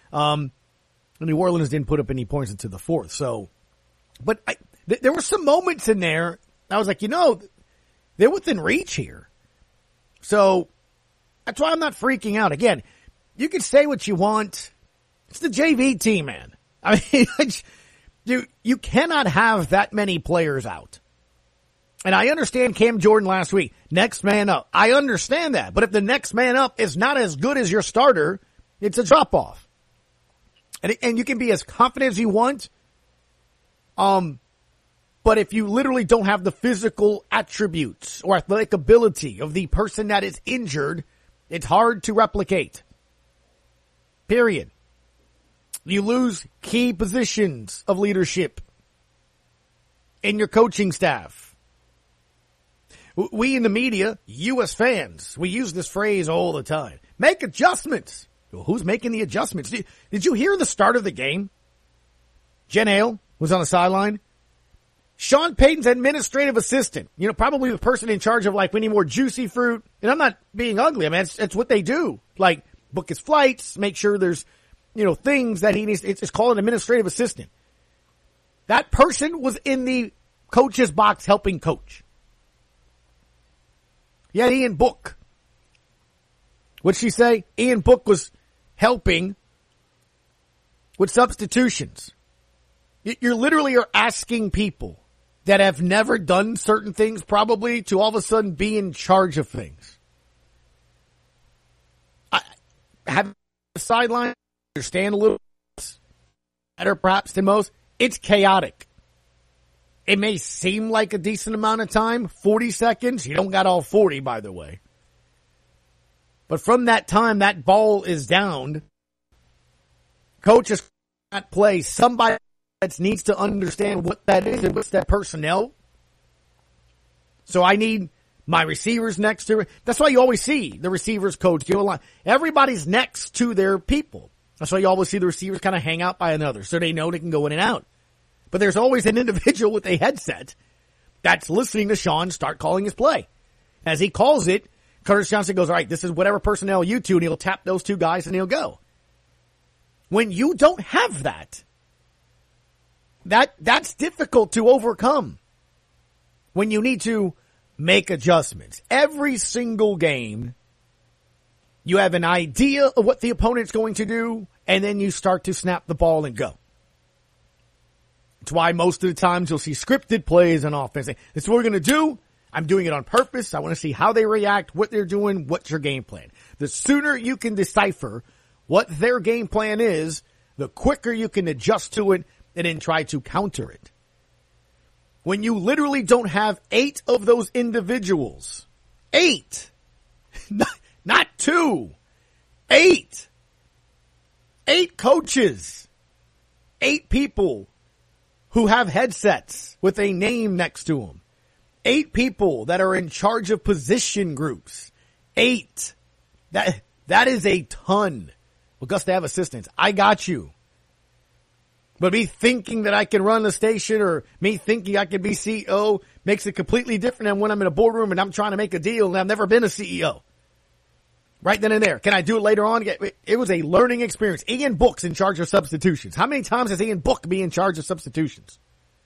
New Orleans didn't put up any points into the fourth. So, but there were some moments in there. I was like, they're within reach here. So that's why I'm not freaking out. Again, you can say what you want. It's the JV team, man. I mean, you cannot have that many players out. And I understand Cam Jordan last week. Next man up. I understand that. But if the next man up is not as good as your starter, it's a drop off. And you can be as confident as you want. But if you literally don't have the physical attributes or athletic ability of the person that is injured, it's hard to replicate. Period. You lose key positions of leadership in your coaching staff. We in the media, you as fans, we use this phrase all the time. Make adjustments. Well, who's making the adjustments? Did you hear the start of the game? Jen Hale was on the sideline. Sean Payton's administrative assistant, probably the person in charge of we need more juicy fruit. And I'm not being ugly. I mean, it's what they do. Book his flights, make sure there's, things that he needs. It's called an administrative assistant. That person was in the coach's box helping coach. Yeah, Ian Book. What'd she say? Ian Book was helping with substitutions. You literally are asking people that have never done certain things probably to all of a sudden be in charge of things. I have the sideline, understand a little better perhaps than most. It's chaotic. It may seem like a decent amount of time, 40 seconds. You don't got all 40, by the way. But from that time, that ball is down. Coaches cannot play. Somebody that needs to understand what that is and what's that personnel. So I need my receivers next to it. That's why you always see the receivers coach give a line. Everybody's next to their people. That's why you always see the receivers kind of hang out by another so they know they can go in and out. But there's always an individual with a headset that's listening to Sean start calling his play. As he calls it, Curtis Johnson goes, all right, this is whatever personnel you two, and he'll tap those 2 guys and he'll go. When you don't have that's difficult to overcome. When you need to make adjustments. Every single game, you have an idea of what the opponent's going to do, and then you start to snap the ball and go. It's why most of the times you'll see scripted plays on offense. This is what we're going to do. I'm doing it on purpose. I want to see how they react, what they're doing, what's your game plan. The sooner you can decipher what their game plan is, the quicker you can adjust to it and then try to counter it. When you literally don't have 8 of those individuals, 8, not 2, 8 coaches, 8 people who have headsets with a name next to them, 8 people that are in charge of position groups, 8. That is a ton. Well, Gus, they have assistants. I got you. But me thinking that I can run the station or me thinking I can be CEO makes it completely different than when I'm in a boardroom and I'm trying to make a deal and I've never been a CEO. Right then and there. Can I do it later on? It was a learning experience. Ian Book's in charge of substitutions. How many times has Ian Book been in charge of substitutions?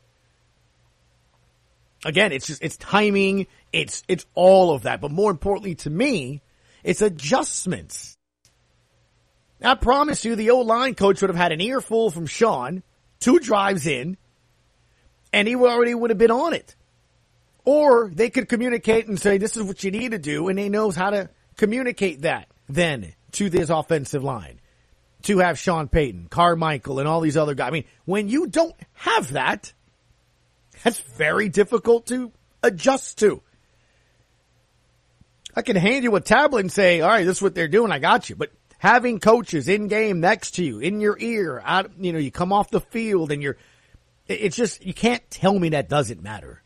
Again, it's timing. It's all of that. But more importantly to me, it's adjustments. I promise you the O-line coach would have had an earful from Sean, 2 drives in, and he already would have been on it. Or they could communicate and say, this is what you need to do, and he knows how to communicate that then to this offensive line. To have Sean Payton, Carmichael, and all these other guys. I mean, when you don't have that, that's very difficult to adjust to. I can hand you a tablet and say, all right, this is what they're doing, I got you. But having coaches in game next to you, in your ear, you come off the field and it's just, you can't tell me that doesn't matter.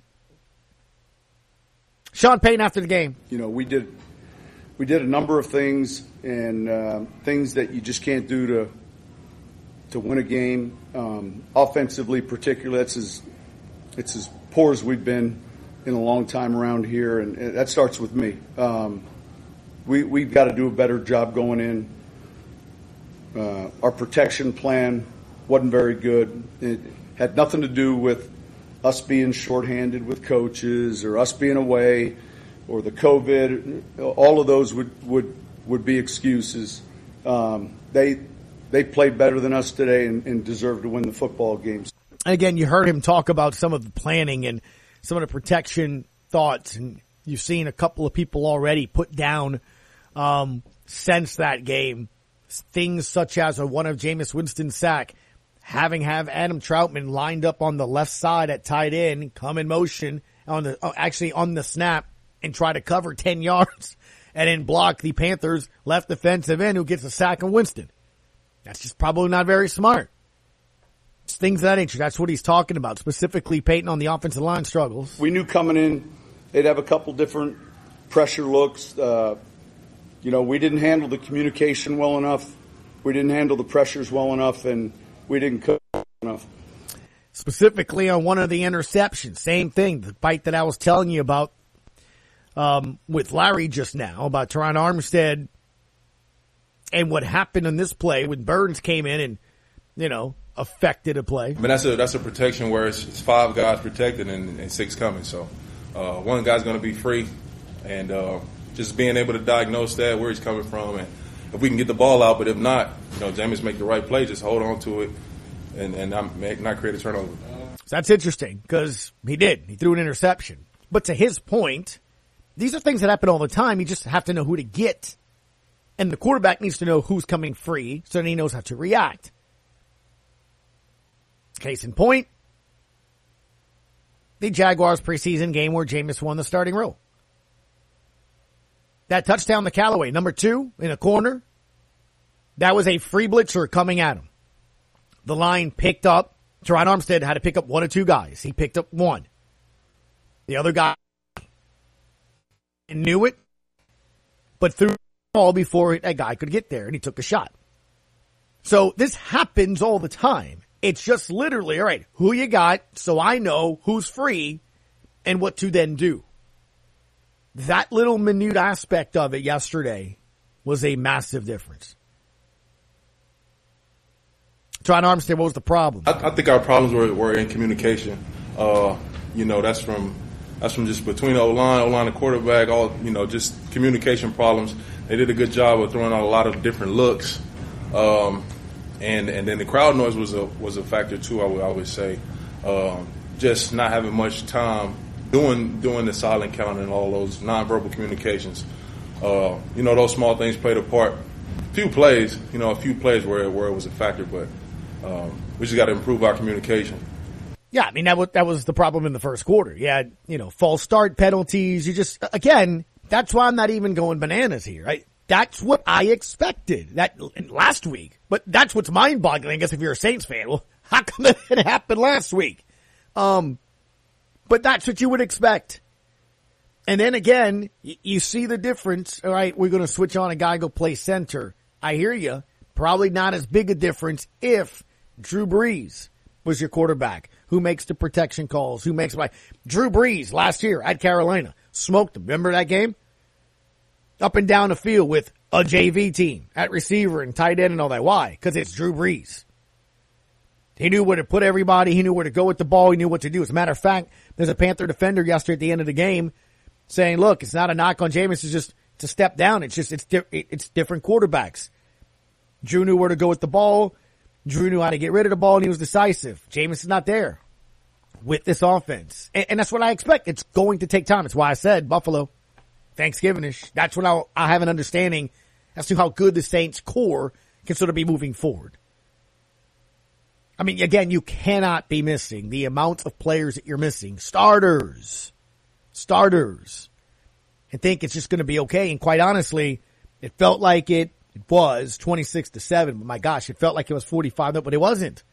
Sean Payton after the game. We did a number of things and things that you just can't do to win a game. Offensively, particularly, it's as poor as we've been in a long time around here, and that starts with me. We've got to do a better job going in. Our protection plan wasn't very good. It had nothing to do with us being shorthanded with coaches or us being away or the COVID. All of those would be excuses. They played better than us today and deserved to win the football games. Again, you heard him talk about some of the planning and some of the protection thoughts, and you've seen a couple of people already put down since that game. Things such as one of Jameis Winston's sack, have Adam Troutman lined up on the left side at tight end, come in motion on the snap and try to cover 10 yards and then block the Panthers' left defensive end who gets a sack on Winston. That's just probably not very smart. It's things of that nature. That's what he's talking about, specifically Peyton on the offensive line struggles. We knew coming in they'd have a couple different pressure looks. We didn't handle the communication well enough. We didn't handle the pressures well enough, and we didn't coach enough. Specifically on one of the interceptions, same thing, the bite that I was telling you about with Larry just now, about Teron Armstead and what happened in this play when Burns came in and, affected a play. I mean, that's a protection where it's 5 guys protected and 6 coming. So one guy's going to be free, and just being able to diagnose that, where he's coming from, and if we can get the ball out, but if not, Jameis make the right play, just hold on to it and not create a turnover. So that's interesting because he did. He threw an interception. But to his point, these are things that happen all the time. You just have to know who to get. And the quarterback needs to know who's coming free so that he knows how to react. Case in point, the Jaguars preseason game where Jameis won the starting role. That touchdown to Callaway, number 2 in a corner, that was a free blitzer coming at him. The line picked up. Teron Armstead had to pick up 1 or 2 guys. He picked up 1. The other guy knew it, but threw the ball before that guy could get there, and he took a shot. So this happens all the time. It's just literally, all right, who you got so I know who's free and what to then do. That little minute aspect of it yesterday was a massive difference. Teron Armstead, what was the problem? I think our problems were in communication. That's from just between the O-line and quarterback, just communication problems. They did a good job of throwing out a lot of different looks. And then the crowd noise was a factor too, I would always say. Just not having much time doing the silent count and all those nonverbal communications. Those small things played a part. A few plays where it was a factor, but we just got to improve our communication. Yeah, I mean, that was the problem in the first quarter. You had, false start penalties. You just, again, that's why I'm not even going bananas here, right? That's what I expected that last week. But that's what's mind-boggling, I guess, if you're a Saints fan. Well, how come it didn't happen last week? But that's what you would expect. And then again, you see the difference. All right, we're going to switch on a guy, go play center. I hear you. Probably not as big a difference if Drew Brees was your quarterback. Who makes the protection calls? Who makes Drew Brees last year at Carolina smoked them. Remember that game? Up and down the field with a JV team at receiver and tight end and all that. Why? Because it's Drew Brees. He knew where to put everybody. He knew where to go with the ball. He knew what to do. As a matter of fact, there's a Panther defender yesterday at the end of the game saying, look, it's not a knock on Jameis. It's a step down. It's different quarterbacks. Drew knew where to go with the ball. Drew knew how to get rid of the ball, and he was decisive. Jameis is not there with this offense. And that's what I expect. It's going to take time. That's why I said Buffalo, Thanksgiving-ish. That's when I'll have an understanding as to how good the Saints core can sort of be moving forward. I mean, again, you cannot be missing the amount of players that you're missing. Starters. And think it's just going to be okay. And quite honestly, it felt like it was 26-7. But my gosh, it felt like it was 45, but it wasn't.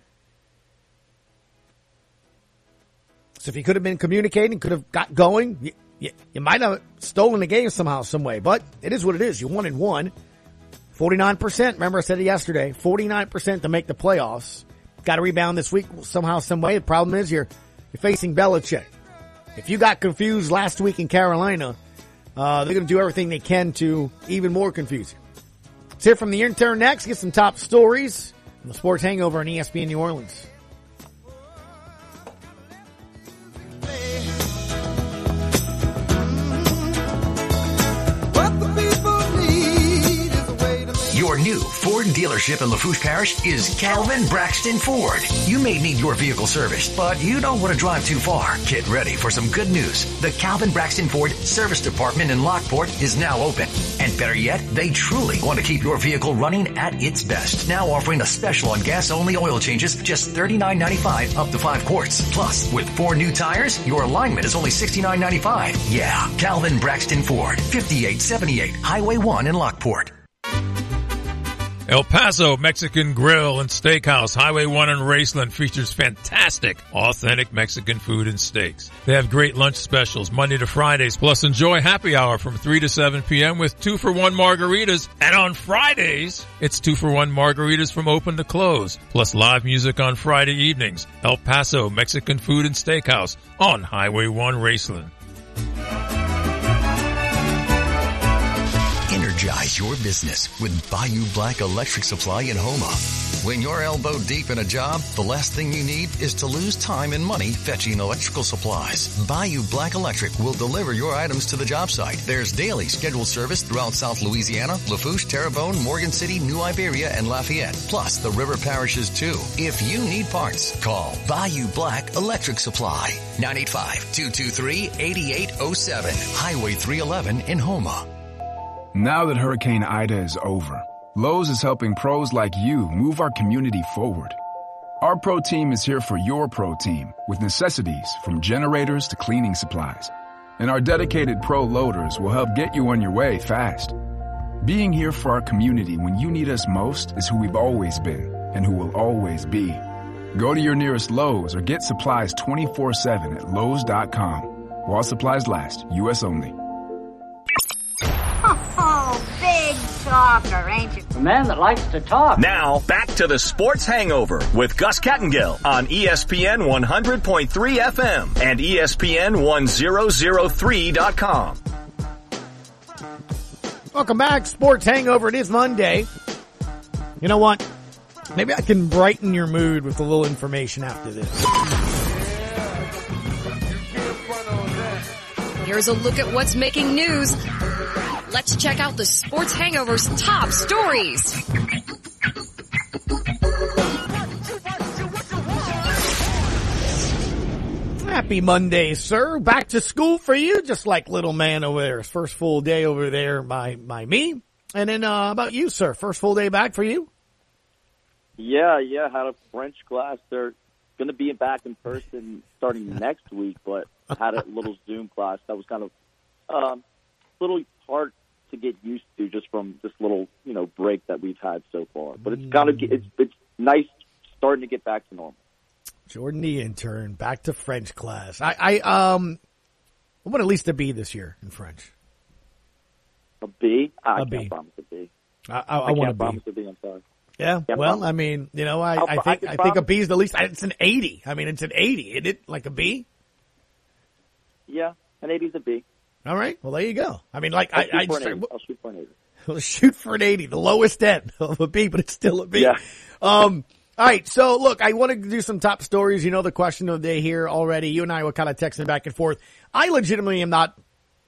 So if you could have been communicating, could have got going, you might have stolen the game somehow, some way. But it is what it is. You 1-1. 49%. Remember I said it yesterday. 49% to make the playoffs. Got to rebound this week somehow, some way. The problem is you're facing Belichick. If you got confused last week in Carolina, they're going to do everything they can to even more confuse you. Let's hear from the intern next. Get some top stories on the Sports Hangover on ESPN New Orleans. Your new Ford dealership in Lafourche Parish is Calvin Braxton Ford. You may need your vehicle serviced, but you don't want to drive too far. Get ready for some good news. The Calvin Braxton Ford Service Department in Lockport is now open. And better yet, they truly want to keep your vehicle running at its best. Now offering a special on gas-only oil changes, just $39.95 up to 5 quarts. Plus, with 4 new tires, your alignment is only $69.95. Yeah, Calvin Braxton Ford, 5878 Highway 1 in Lockport. El Paso Mexican Grill and Steakhouse, Highway 1 in Raceland, features fantastic, authentic Mexican food and steaks. They have great lunch specials Monday to Fridays, plus enjoy happy hour from 3 to 7 p.m. with 2-for-1 margaritas. And on Fridays, it's 2-for-1 margaritas from open to close, plus live music on Friday evenings. El Paso Mexican Food and Steakhouse on Highway 1 Raceland. Energize your business with Bayou Black Electric Supply in Houma. When you're elbow deep in a job, the last thing you need is to lose time and money fetching electrical supplies. Bayou Black Electric will deliver your items to the job site. There's daily scheduled service throughout South Louisiana, Lafourche, Terrebonne, Morgan City, New Iberia, and Lafayette, plus the river parishes too. If you need parts, call Bayou Black Electric Supply. 985-223-8807, Highway 311 in Houma. Now that Hurricane Ida is over, Lowe's is helping pros like you move our community forward. Our pro team is here for your pro team with necessities from generators to cleaning supplies. And our dedicated pro loaders will help get you on your way fast. Being here for our community when you need us most is who we've always been and who will always be. Go to your nearest Lowe's or get supplies 24/7 at Lowe's.com. While supplies last, U.S. only. Oh, big talker, ain't you? A man that likes to talk. Now, back to the Sports Hangover with Gus Kattengill on ESPN 100.3 FM and ESPN 1003.com. Welcome back, Sports Hangover. It is Monday. You know what? Maybe I can brighten your mood with a little information after this. Here's a look at what's making news. Let's check out the Sports Hangover's top stories. Happy Monday, sir. Back to school for you, just like little man over there. His first full day over there by me. And then, about you, sir? First full day back for you? Yeah. Had a French class. They're going to be back in person starting next week, but I had a little Zoom class that was kind of a little hard to get used to just from this little, break that we've had so far. But it's nice starting to get back to normal. Jordan the intern, back to French class. I want at least a B this year in French. A B? I can't promise a B. I want a B. Promise a B, I'm sorry. Yeah, well, I mean, I think a B is the least. It's an 80. I mean, it's an 80. Isn't it like a B? Yeah, an 80 is a B. All right. Well, there you go. I mean, like, I'll shoot for an 80. We'll shoot for an 80, the lowest end of a B, but it's still a B. Yeah. All right. So look, I want to do some top stories. You know, the question of the day here already. You and I were kind of texting back and forth. I legitimately am not,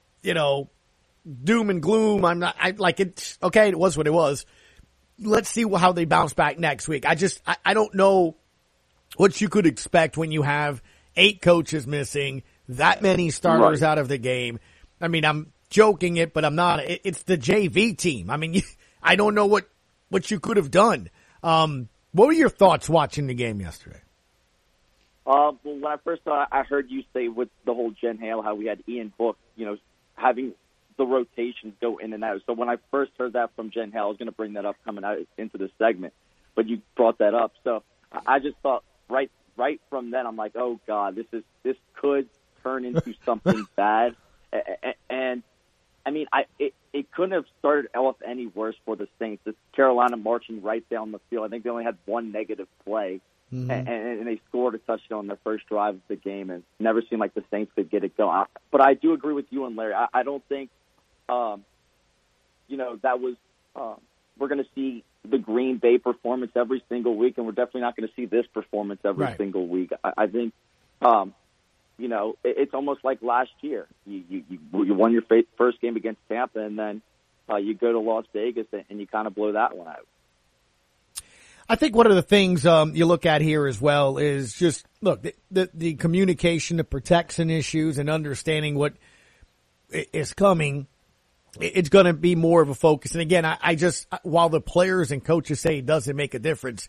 doom and gloom. I'm not, it's okay. It was what it was. Let's see how they bounce back next week. I don't know what you could expect when you have 8 coaches missing, that many starters out of the game. I mean, I'm joking it, but I'm not. It's the JV team. I mean, I don't know what you could have done. What were your thoughts watching the game yesterday? Well, when I first saw it, I heard you say with the whole Jen Hale, how we had Ian Book, having the rotations go in and out. So when I first heard that from Jen Hale, I was going to bring that up coming out into the segment, but you brought that up. So I just thought right from then, I'm like, oh God, this could turn into something bad. And I mean, it couldn't have started off any worse for the Saints. It's Carolina marching right down the field. I think they only had one negative play, and they scored a touchdown on their first drive of the game, and never seemed like the Saints could get it going. But I do agree with you and Larry. I don't think, that was we're going to see the Green Bay performance every single week, and we're definitely not going to see this performance every single week. I think. It's almost like last year. You won your first game against Tampa, and then you go to Las Vegas and you kind of blow that one out. I think one of the things you look at here as well is just, look, the communication, the protection issues, and understanding what is coming. It's going to be more of a focus. And again, I just, while the players and coaches say it doesn't make a difference,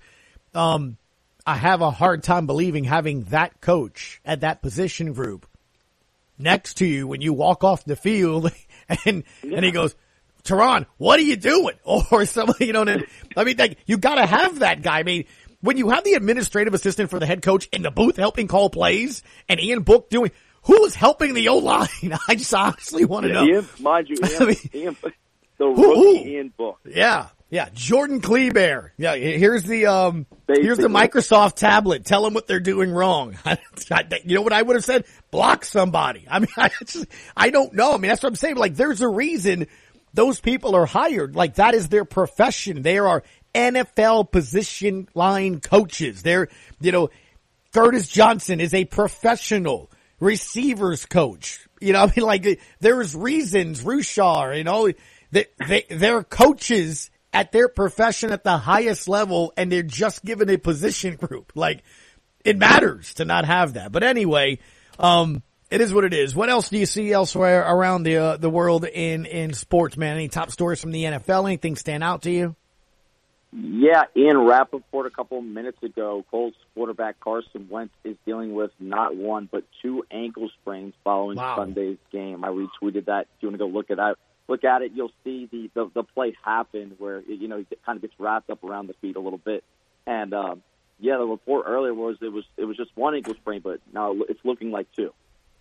I have a hard time believing having that coach at that position group next to you when you walk off the field and he goes, Teron, what are you doing? Or somebody, you gotta have that guy. I mean, when you have the administrative assistant for the head coach in the booth helping call plays and Ian Book who is helping the O-line? I just honestly want to know. Ian, the rookie Ian Book. Yeah, Jordan Kleber. Yeah, here's the Microsoft tablet. Tell them what they're doing wrong. You know what I would have said? Block somebody. I mean, I don't know. I mean, that's what I'm saying. Like, there's a reason those people are hired. Like, that is their profession. They are NFL position line coaches. They're, Curtis Johnson is a professional receivers coach. There's reasons. Rushar, they're coaches at their profession at the highest level, and they're just given a position group. Like, it matters to not have that. But anyway, it is what it is. What else do you see elsewhere around the world in sports, man? Any top stories from the NFL? Anything stand out to you? Yeah, Ian Rappaport a couple of minutes ago, Colts quarterback Carson Wentz is dealing with not one but 2 ankle sprains following Sunday's game. I retweeted that. If you want to go look at it, you'll see the play happen where, he kind of gets wrapped up around the feet a little bit. And, the report earlier was it was just 1 ankle sprain, but now it's looking like 2.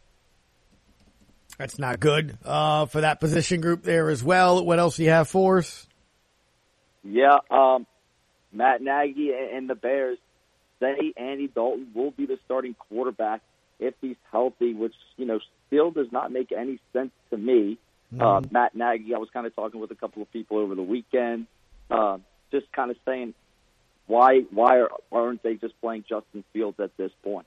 That's not good for that position group there as well. What else do you have for us? Yeah, Matt Nagy and the Bears say Andy Dalton will be the starting quarterback if he's healthy, which, still does not make any sense to me. Matt Nagy, I was kind of talking with a couple of people over the weekend, just kind of saying, why aren't they just playing Justin Fields at this point?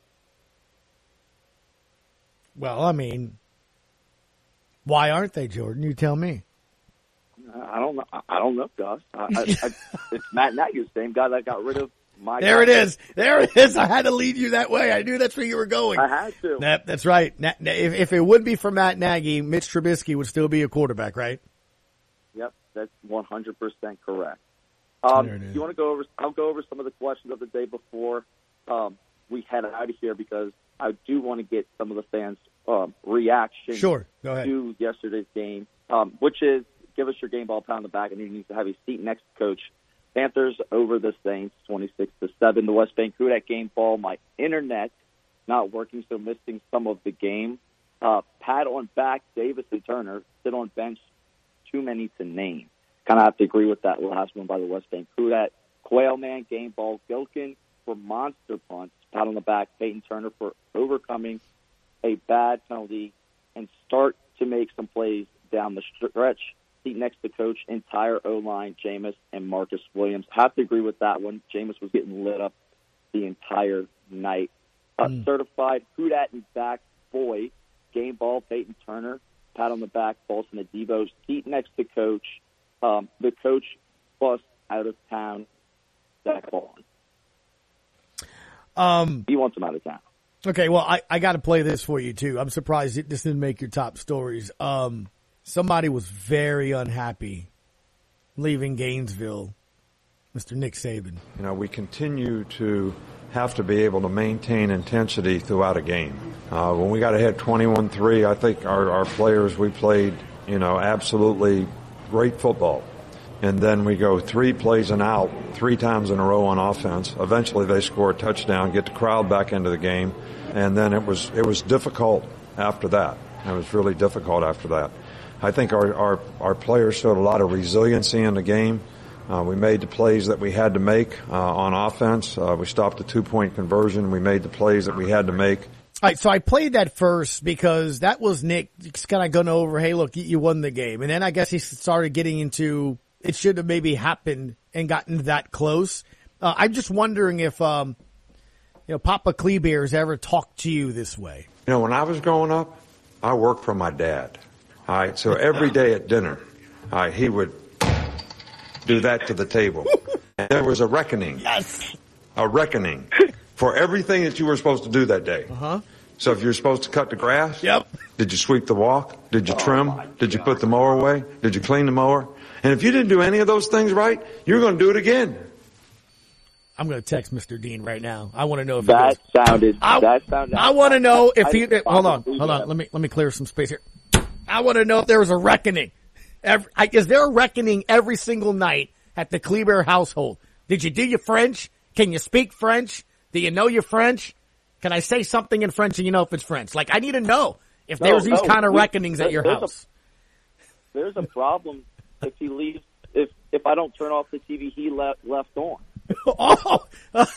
Well, I mean, why aren't they, Jordan? You tell me. I don't know, Gus. It's Matt Nagy, the same guy that got rid of There it is. There it is. I had to lead you that way. I knew that's where you were going. I had to. That's right. If it would be for Matt Nagy, Mitch Trubisky would still be a quarterback, right? Yep, that's 100% correct. There it is. You want to go over? I'll go over some of the questions of the day before we head out of here because I do want to get some of the fans' reaction Sure. Go ahead. to yesterday's game, which is give us your game ball, pound the back, and he needs to have his seat next to coach. Panthers over the Saints, 26-7. The West Bank Kudak game ball. My internet not working, so missing some of the game. Pat on back, Davis and Turner sit on bench. Too many to name. Kind of have to agree with that last one by the West Bank Kudak. Quail man, game ball. Gilkin for monster punts. Pat on the back, Peyton Turner for overcoming a bad penalty and start to make some plays down the stretch. Seat next to coach, entire O-line, Jameis and Marcus Williams. Have to agree with that one. Jameis was getting lit up the entire night. Certified Kudat and back boy, game ball, Peyton Turner, pat on the back, Paulson Adebo. Seat next to coach, the coach bus out of town, Zach Baldwin. He wants him out of town. Okay, well, I got to play this for you, too. I'm surprised this didn't make your top stories. Somebody was very unhappy leaving Gainesville, Mr. Nick Saban. You know, we continue to have to be able to maintain intensity throughout a game. When we got ahead 21-3, I think our players, we played, absolutely great football. And then we go 3 plays and out 3 times in a row on offense. Eventually they score a touchdown, get the crowd back into the game. And then it was difficult after that. It was really difficult after that. I think our players showed a lot of resiliency in the game. We made the plays that we had to make on offense. We stopped the 2-point conversion. We made the plays that we had to make. All right, so I played that first because that was Nick just kind of going over, hey, look, you won the game. And then I guess he started getting into it should have maybe happened and gotten that close. I'm just wondering if, Papa Kleebeer's ever talked to you this way. When I was growing up, I worked for my dad. All right, so every day at dinner, he would do that to the table. And there was a reckoning. Yes. A reckoning for everything that you were supposed to do that day. Uh-huh. So if you're supposed to cut the grass, yep. Did you sweep the walk? Did you trim? Did you put the mower away? Did you clean the mower? And if you didn't do any of those things right, you're going to do it again. I'm going to text Mr. Dean right now. I want to know if that sounded. I want to know if he. Hold on. Let me clear some space here. I want to know if there was a reckoning. Is there a reckoning every single night at the Kleebeer household? Did you do your French? Can you speak French? Do you know your French? Can I say something in French and you know if it's French? Like, I need to know if there's these kind of reckonings at your house. There's a problem if he leaves. If I don't turn off the TV he left on. Oh,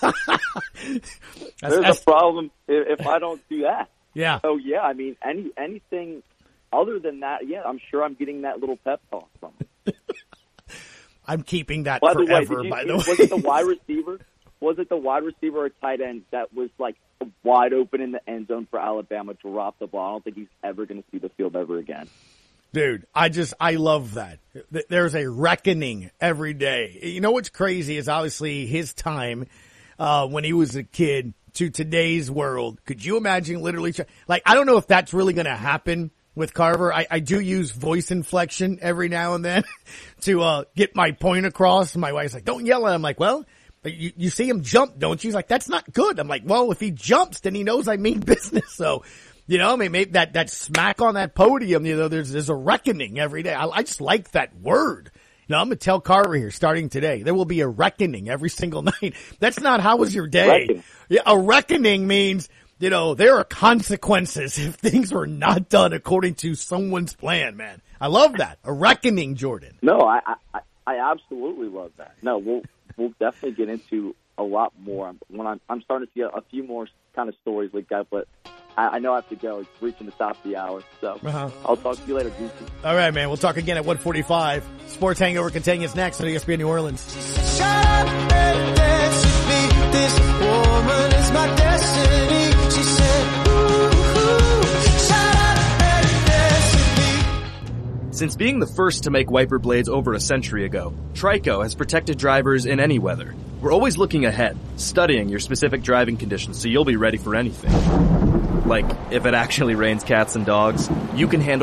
there's a problem if I don't do that. Yeah. So yeah, I mean, anything other than that, yeah, I'm sure I'm getting that little pep talk from him. I'm keeping that by forever. The way, by the way, was it the wide receiver? Was it the wide receiver or tight end that was like wide open in the end zone for Alabama to drop the ball? I don't think he's ever going to see the field ever again. Dude, I love that. There's a reckoning every day. You know what's crazy is obviously his time when he was a kid to today's world. Could you imagine literally, I don't know if that's really going to happen with Carver. I do use voice inflection every now and then to get my point across. My wife's like, don't yell at him. I'm like, well, you see him jump, don't you? He's like, that's not good. I'm like, well, if he jumps, then he knows I mean business. So, maybe that smack on that podium, there's a reckoning every day. I just like that word. I'm going to tell Carver here starting today, there will be a reckoning every single night. That's not how was your day. Yeah, a reckoning means, there are consequences if things were not done according to someone's plan, man. I love that. A reckoning, Jordan. No, I absolutely love that. No, we'll definitely get into a lot more when I'm starting to see a few more kind of stories like that, but I know I have to go. It's reaching the top of the hour, so I'll talk to you later, Goosey. All right, man. We'll talk again at 1:45. Sports Hangover continues next on ESPN New Orleans. Shut up and dance with me. This woman is my destiny. She said, ooh, shut up and dance with me. Since being the first to make wiper blades over a century ago, Trico has protected drivers in any weather. We're always looking ahead, studying your specific driving conditions so you'll be ready for anything. Like, if it actually rains cats and dogs, you can handle